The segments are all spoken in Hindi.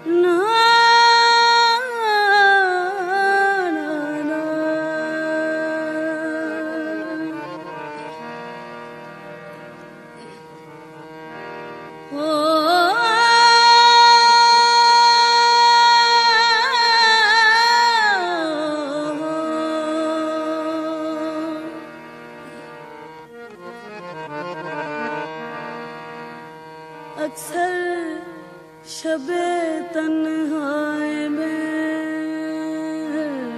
ना अक्सर शबे तन्हाई में,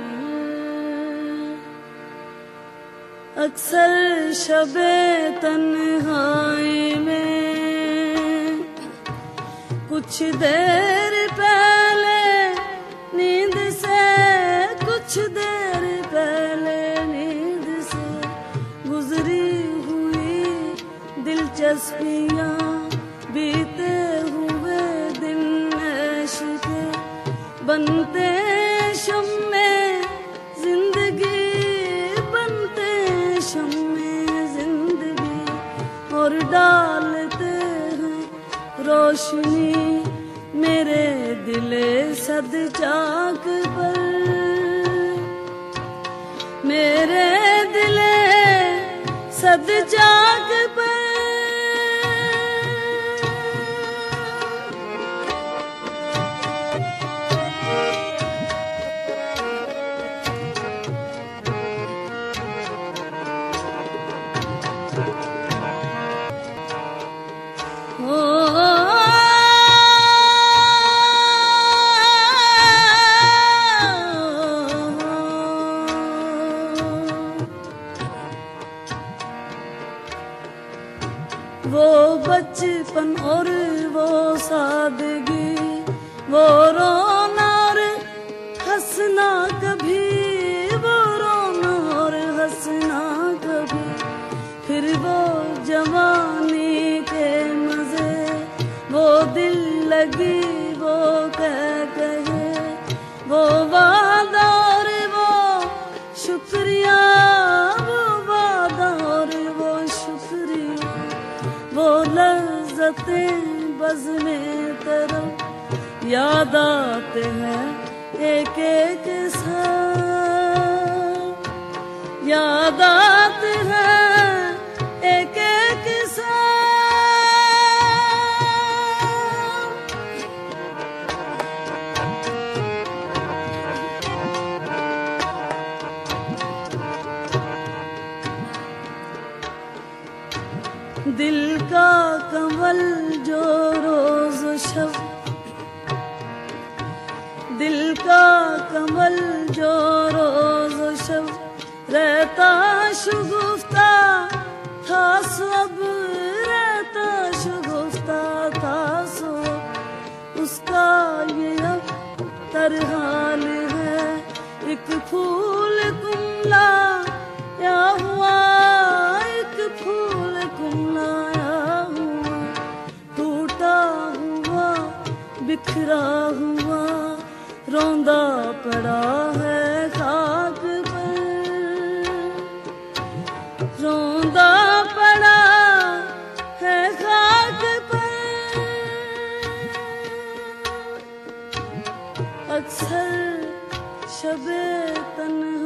अक्सर शबे तन्हाई में, कुछ देर पहले नींद से, कुछ देर पहले नींद से गुजरी हुई दिलचस्पियाँ, बीते हुए दिन इश्क बनते शम्मे जिंदगी, बनते शम्मे जिंदगी, और डालते हैं रोशनी मेरे दिले सद चाक पर, मेरे दिले सद चाक पर। वो बचपन और वो सादगी, वो रोना और हंसना कभी, वो रोना और हंसना कभी, फिर वो जवानी के मजे, वो दिल लगी वो कहे, वो वादा और वो शुक्रिया, वो वादा और वो शुक्रिया, वो लज़्ज़तें बज़्मे तरफ याद आते हैं एक एक साथ, याद आते हैं एक एक साथ। दिल का कमल जो रोज शब, दिल का कमल जो रोज शब रहता शुगुफ्ता था, सब रहता शुगुफ्ता था सब, उसका ये अब तरहाल है, एक फूल कुमला या हुआ, एक फूल कुमलाया हुआ, टूटा हुआ बिखरा हुआ, रोंदा पड़ा है खाक पर, रोंदा पड़ा है खाक पर। अक्सर शबे तन्हा